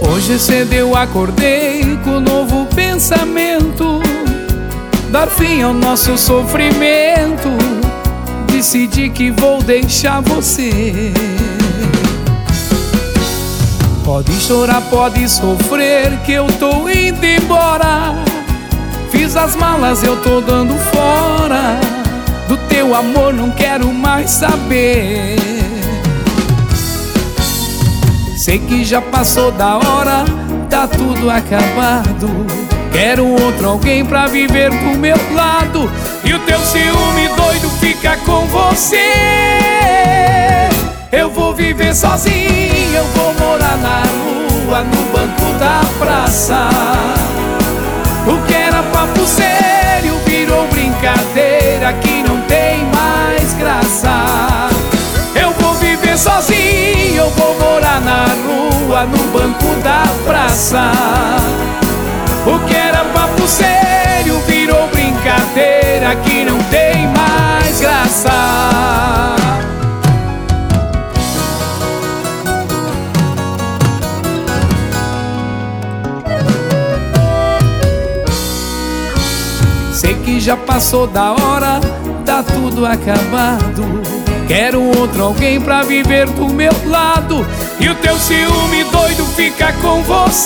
Hoje cedo eu acordei com um novo pensamento, dar fim ao nosso sofrimento. Decidi que vou deixar você. Pode chorar, pode sofrer, que eu tô indo embora. Fiz as malas, eu tô dando fora. Do teu amor não quero mais saber. Sei que já passou da hora, tá tudo acabado. Quero outro alguém pra viver do meu lado. E o teu ciúme doido fica com você. Eu vou viver sozinho, eu vou morar na rua, no banco da praça. O que era papo sério virou brincadeira que não tem mais graça. Eu vou viver sozinho, eu vou morar na rua, no banco da praça. O que era papo sério virou brincadeira que não tem mais graça. Sei que já passou da hora, tá tudo acabado. Quero outro alguém pra viver do meu lado. E o teu ciúme doido fica com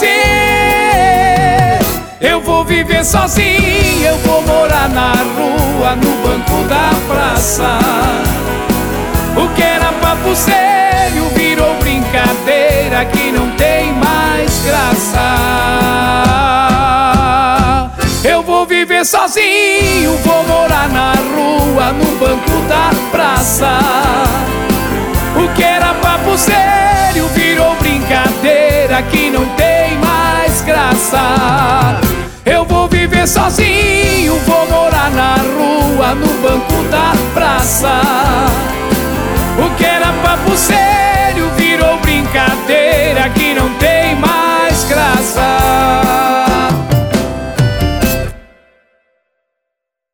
você. Eu vou viver sozinho, eu vou morar na rua, no banco da praça. O que era papo sério virou brincadeira que não tem mais graça. Eu vou viver sozinho, vou morar na rua, no banco da praça. O que era papo sério virou brincadeira que não tem mais graça. Eu vou viver sozinho.